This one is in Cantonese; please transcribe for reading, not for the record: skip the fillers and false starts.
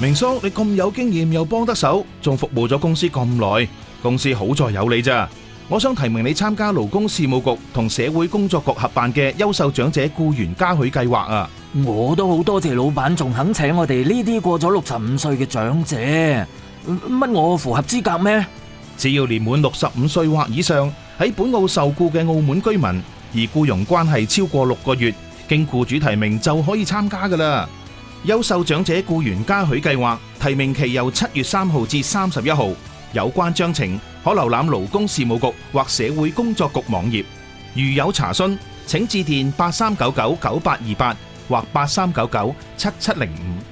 明叔，你咁有經驗又幫得手，仲服務咗公司咁耐，公司好在有你咋。我想提名你參加勞工事務局同社會工作局合辦嘅優秀長者僱員嘉許計劃啊！ 我都好多謝老闆，仲肯請我哋呢啲過咗65歲嘅長者。乜我符合資格咩？ 只要年滿65歲或以上，喺本澳受僱嘅澳門居民，而僱傭關係超過6個月，經僱主提名就可以參加噶啦。優秀長者僱員嘉許計劃提名期由7月3號至31號，有關章程可瀏覽勞工事務局或社會工作局網頁。如有查詢，請致電83999828或83997705。